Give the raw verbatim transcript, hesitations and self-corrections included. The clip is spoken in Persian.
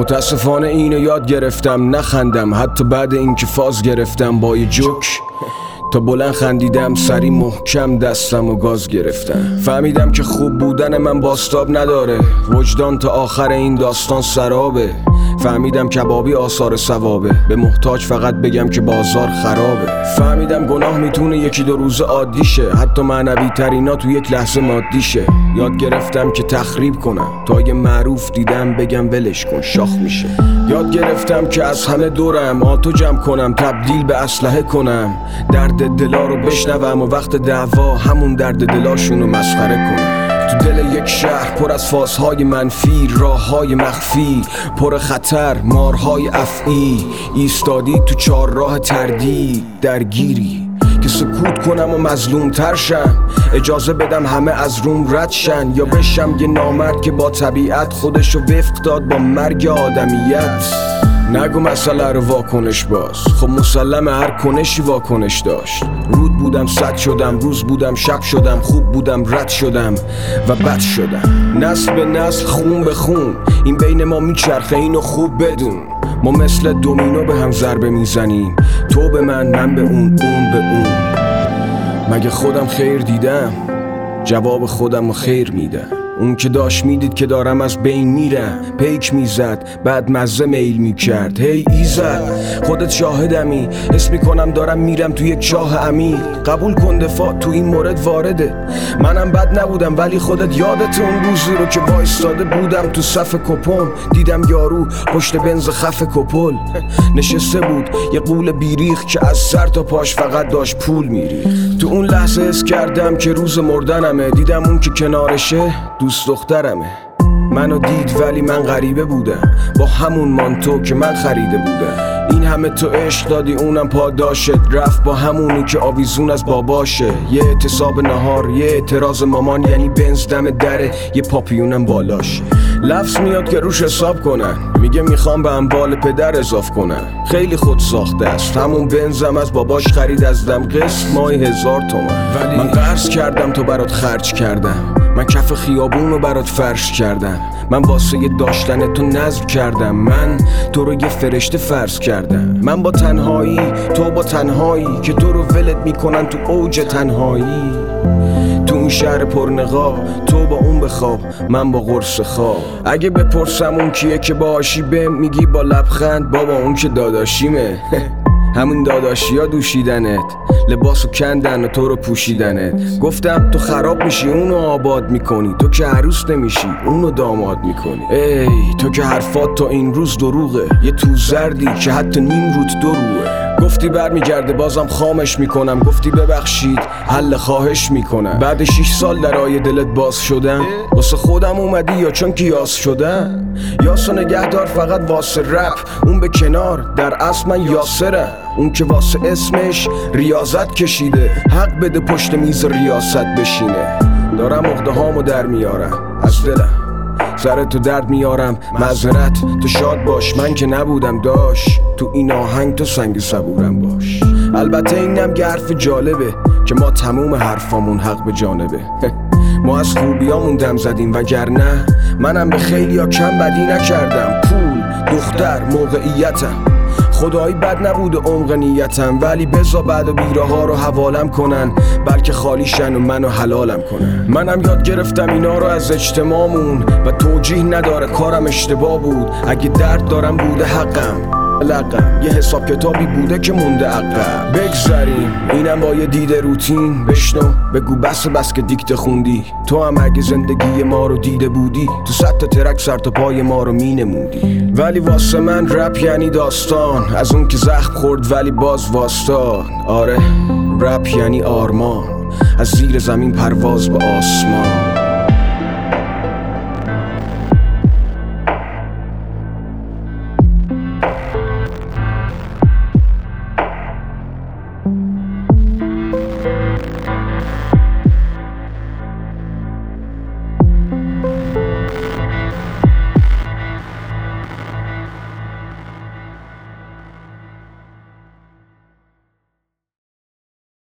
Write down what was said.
متاسفانه اینو یاد گرفتم نخندم، حتی بعد اینکه فاز گرفتم با یه جوک تا بلند خندیدم، سری محکم دستم و گاز گرفتم. فهمیدم که خوب بودن من باستاب نداره، وجدان تا آخر این داستان سرابه. فهمیدم کبابی آثار ثوابه، به محتاج فقط بگم که بازار خرابه. فهمیدم گناه میتونه یکی دو روز عادی شه، حتی معنوی ترینا تو یک لحظه مادی شه. یاد گرفتم که تخریب کنم تا یه معروف دیدم بگم ولش کن شاخ میشه. یاد گرفتم که از همه دورم آتو جمع کنم، تبدیل به اسلحه کنم، درد دلا رو بشنوم و وقت دعوا همون درد دلاشونو مسخره کنم. تو دل یک شهر پر از فازهای منفی، راههای مخفی پر خطر، مارهای افعی، ایستادی تو چار راه تردید درگیری که سکوت کنم و مظلوم تر شم، اجازه بدم همه از روم رد شن، یا بشم یه نامرد که با طبیعت خودشو وفق داد با مرگ آدمیت. نگو مسئله رو واکنش باز، خب مسلمه هر کنشی واکنش داشت. رود بودم صد شدم، روز بودم شب شدم، خوب بودم رد شدم و بد شدم. نسل به نسل خون به خون این بین ما میچرخه، اینو خوب بدون. ما مثل دومینو به هم ضربه میزنیم، تو به من من به اون اون به اون. مگه خودم خیر دیدم؟ جواب خودم رو خیر میدم. اون که داشت میدید که دارم از بین میرم، پیک میزد بعد مزه میل میکرد. هی ایزد خودت شاهدمی، حس میکنم دارم میرم تو یک چاه عمیق. قبول کن دفاع تو این مورد وارده، منم بد نبودم ولی خودت یادت اون روزی رو که وایستاده بودم تو صف کپم، دیدم یارو پشت بنز خف کپل نشسته بود یه قول بیریخ که از سر تا پاش فقط داشت پول میریخت. تو اون لحظه حس کردم که روز مردنمه، دیدم اون که کنارشه دوست دخترمه. منو دید ولی من غریبه بودم، با همون مانتو که من خریده بودم. این همه تو عشق دادی اونم پاداشت، رفت با همونی که آویزون از باباشه. یه اعتصاب نهار، یه اعتراض مامان، یعنی بنز دم دره، یه پاپیونم بالاشه. لفظ میاد که روش حساب کنن، میگه میخوام به اموال پدر اضاف کنن. خیلی خود ساخته است، همون بنزم از باباش خرید از دم، قسط ماهی هزار تومن. ولی من قرض کردم تو برات خرج کردم، من کف خیابون رو برات فرش کردم، من واسه یه داشتن تو نذر کردم، من تو رو یه فرشته فرض کردم. من با تنهایی، تو با تنهایی که تو رو ولت میکنن تو اوج تنهایی. تو اون شهر پرنقاب تو با اون بخواب، من با قرص خواب. اگه بپرسم اون کیه که باهاشی بهم میگی با لبخند بابا اون که داداشیمه. همون داداشی ها دوشیدنت، لباسو کندن و تو رو پوشیدنت. گفتم تو خراب میشی اونو آباد میکنی، تو که عروس نمیشی اونو داماد میکنی. ای تو که حرفات تا این روز دروغه، یه تو زردی که حتی نیم روت دروغه. گفتی برمیگرده بازم خامش میکنم، گفتی ببخشید حل خواهش میکنم. بعد شیش سال در آیه دلت باز شدم، واسه خودم اومدی یا چون که یاس شدم؟ یاسو نگهدار فقط واسه رپ، اون به کنار در اصل من یاسرم. اون که واسه اسمش ریاضت کشیده، حق بده پشت میز ریاست بشینه. دارم عقده هامو در میارم از دلم، سر تو درد میارم معذرت، تو شاد باش من که نبودم داش، تو این آهنگ تو سنگ صبورم باش. البته اینم که حرف جالبه که ما تموم حرفامون حق به جانبه. ما از خوبیامون دم زدیم وگرنه منم به خیلی ها کم بدی نکردم. پول، دختر، موقعیتم، خدایی بد نبود عمق نیتم، ولی بزا بعد و بیره ها رو حوالم کنن، بلکه خالیشن و منو حلالم کنن. منم یاد گرفتم اینا رو از اجتماعمون و توجیه نداره کارم اشتباه بود. اگه درد دارم بوده حقم، لقم یه حساب کتابی بوده که مونده عقب. بگذریم اینم با یه دیده روتین، بشنو بگو بس بس که دیکته خوندی. تو هم اگه زندگی ما رو دیده بودی، تو صد تا ترک سر تا پای ما رو می نمودی. ولی واسه من رپ یعنی داستان، از اون که زخم خورد ولی باز واستاد. آره رپ یعنی آرمان، از زیر زمین پرواز به آسمان.